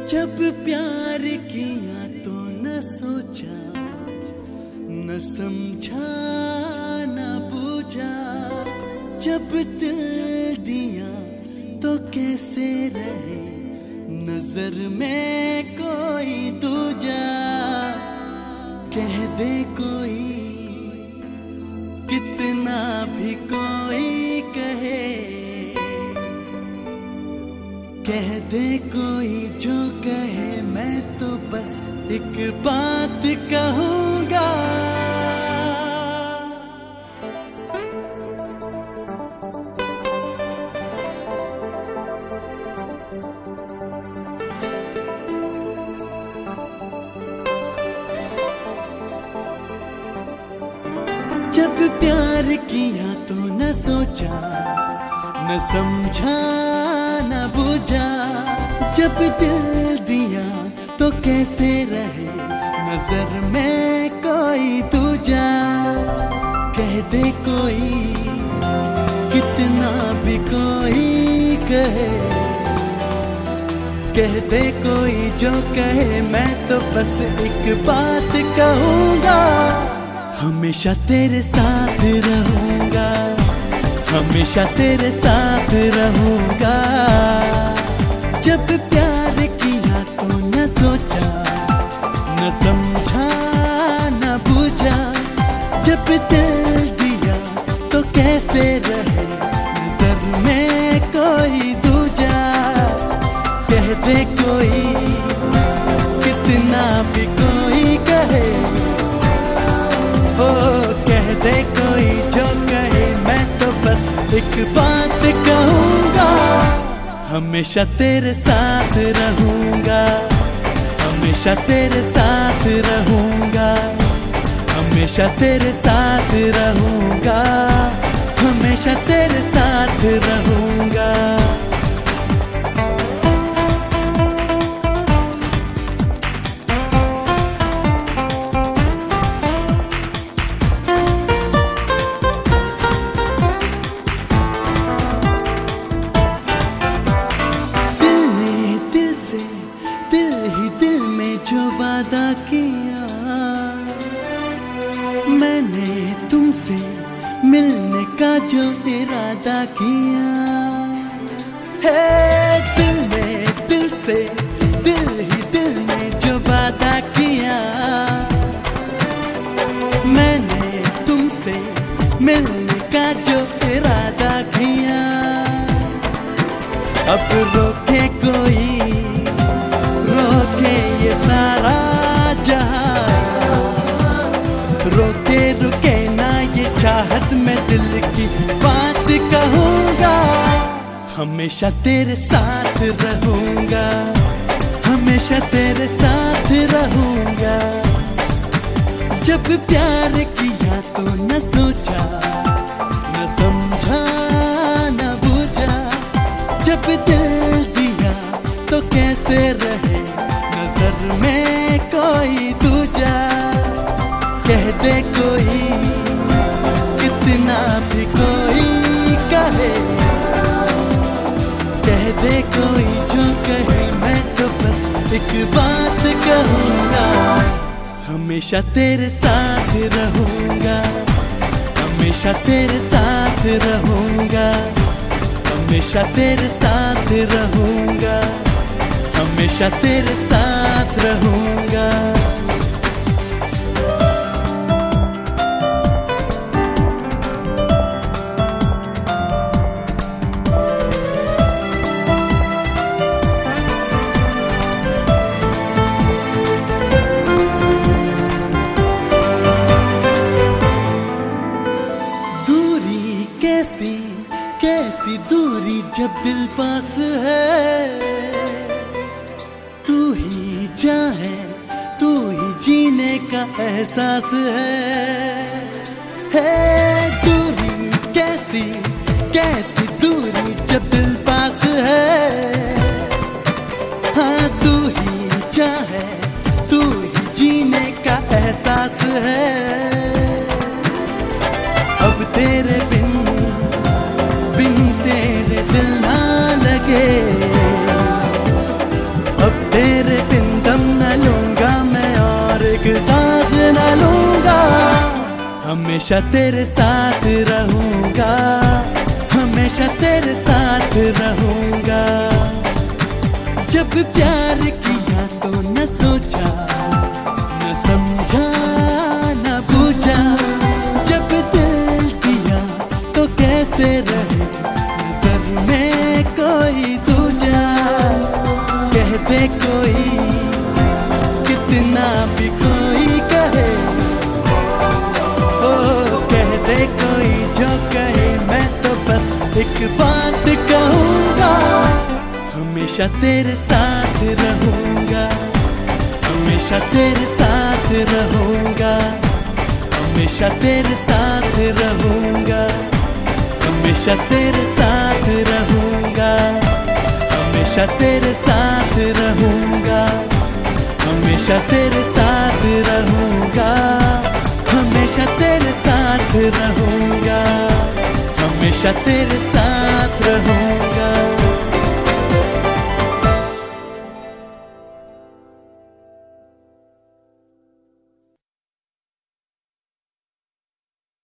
जब प्यार किया तो न सोचा, न समझा, न बूझा। जब दिल दिया तो कैसे रहे नजर में कोई दूजा। कह दे कोई, कितना भी कोई कहे, कह दे कोई जो कहे, मैं तो बस एक बात कहूंगा। जब प्यार किया तो न सोचा, न समझा, न बूझा। जब दिल दिया तो कैसे रहे नजर में कोई दूजा। कह दे कोई, कितना भी कोई कहे, कह दे कोई जो कहे, मैं तो बस एक बात कहूंगा। हमेशा तेरे साथ रहूंगा, हमेशा तेरे साथ रहूंगा। जब प्यार किया तो न सोचा, न समझा, न बूझा। जब दिल दिया तो कैसे रहे नजर में कोई दूजा। कह दे कोई, कितना भी कोई कहे, ओ कह दे कोई जो कहे, मैं तो बस एक बात कहूंगा। हमेशा तेरे साथ रहूंगा, हमेशा तेरे साथ रहूंगा, हमेशा तेरे साथ रहूंगा, हमेशा तेरे साथ रहूंगा। जो वादा किया मैंने तुमसे, मिलने का जो इरादा किया है। दिल में दिल से, दिल ही दिल में जो वादा किया मैंने तुमसे, मिलने का जो इरादा किया। अब रोके कोई, रोके ये सारा जहां, रोके रुके ना ये चाहत, मैं दिल की बात कहूंगा। हमेशा तेरे साथ रहूंगा, हमेशा तेरे साथ रहूंगा। जब प्यार किया तो न सोचा, न समझा, न बूझा। जब दिल दिया तो कैसे रहे नजर में कोई दूजा। कह दे कोई, कितना भी कोई कहे, कह दे कोई जो कहे, मैं तो बस एक बात कहूंगा। हमेशा तेरे साथ रहूंगा, हमेशा तेरे साथ रहूंगा, हमेशा तेरे साथ रहूंगा, हमेशा तेरे साथ रहूंगा। दूरी कैसी, कैसी दूरी जब दिल पास है। तू ही चाहे, तू ही जीने का एहसास है। दूरी कैसी, कैसी दूरी जब दिल पास है। हाँ तू ही चाहे, तू ही जीने का एहसास है। अब तेरे बिन, बिन तेरे दिल ना लगे, अब तेरे हमेशा तेरे साथ रहूंगा, हमेशा तेरे साथ रहूंगा। जब प्यार किया तो न सोचा, न समझा, न बूझा। जब दिल दिया तो कैसे रहे नजर में कोई दूजा। कह दे कोई कितना भी कोई कहे, कह दे कोई जो कहे, मैं तो बस एक बात कहूँगा। हमेशा तेरे साथ रहूँगा, हमेशा तेरे साथ रहूँगा, हमेशा तेरे साथ रहूँगा, हमेशा तेरे साथ रहूँगा, हमेशा तेरे साथ रहूँगा, हमेशा तेरे साथ रहूँगा, हमेशा तेरे साथ रहूंगा, हमेशा तेरे साथ रहूंगा।